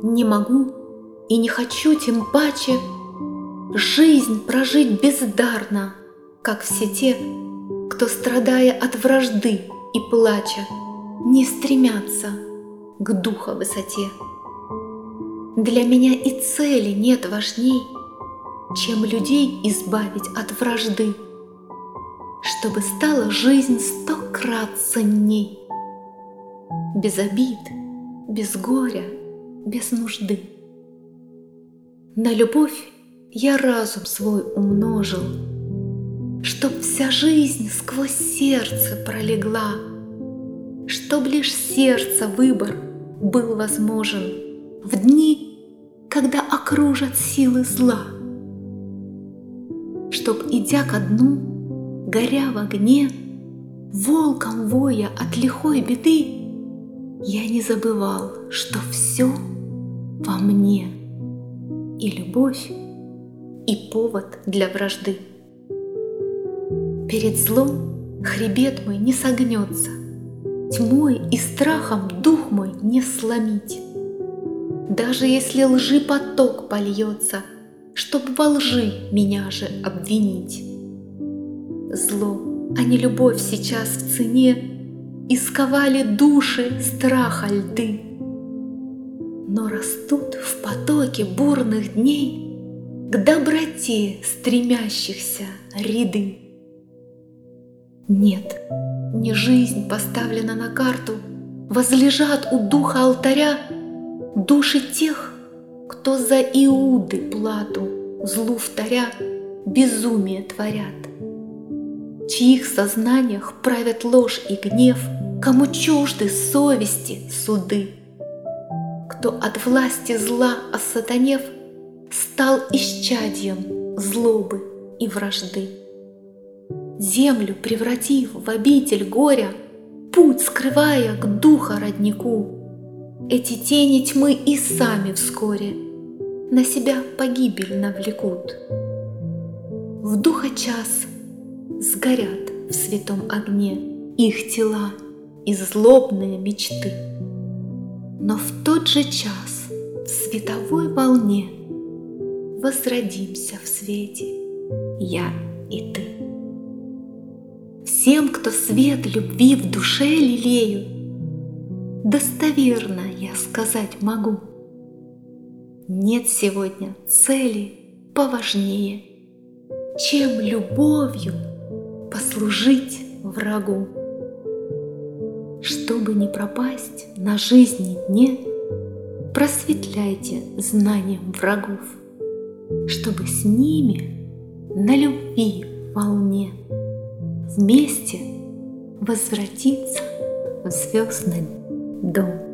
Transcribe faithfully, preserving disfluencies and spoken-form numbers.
Не могу и не хочу тем паче жизнь прожить бездарно, как все те, кто, страдая от вражды и плача, не стремятся к духа высоте. Для меня и цели нет важней, чем людей избавить от вражды, чтобы стала жизнь сто крат ценней, без обид, без горя, без нужды. На любовь я разум свой умножил, чтоб вся жизнь сквозь сердце пролегла, чтоб лишь сердца выбор был возможен в дни, когда окружат силы зла, чтоб, идя ко дну, горя в огне, волком воя от лихой беды, я не забывал, что все во мне, и любовь, и повод для вражды. Перед злом хребет мой не согнется, тьмой и страхом дух мой не сломить. Даже если лжи поток польется, чтоб во лжи меня же обвинить. Зло, а не любовь сейчас в цене исковали души страха льды, но растут в потоке бурных дней к доброте стремящихся ряды. Нет, не жизнь поставлена на карту, возлежат у духа алтаря души тех, кто за Иуды плату злу вторя безумие творят, чьих сознаниях правят ложь и гнев, кому чужды совести суды, кто от власти зла осатанев стал исчадьем злобы и вражды. Землю превратив в обитель горя, путь скрывая к духа роднику, эти тени тьмы и сами вскоре на себя погибель навлекут. В духа час сгорят в святом огне их тела и злобные мечты, но в тот же час в световой волне возродимся в свете я и ты. Всем, кто свет любви в душе лелеют, достоверно я сказать могу: нет сегодня цели поважнее, чем любовью послужить врагу. Чтобы не пропасть на жизни дне, просветляйте знанием врагов, чтобы с ними на любви волне вместе возвратиться в звездный дом.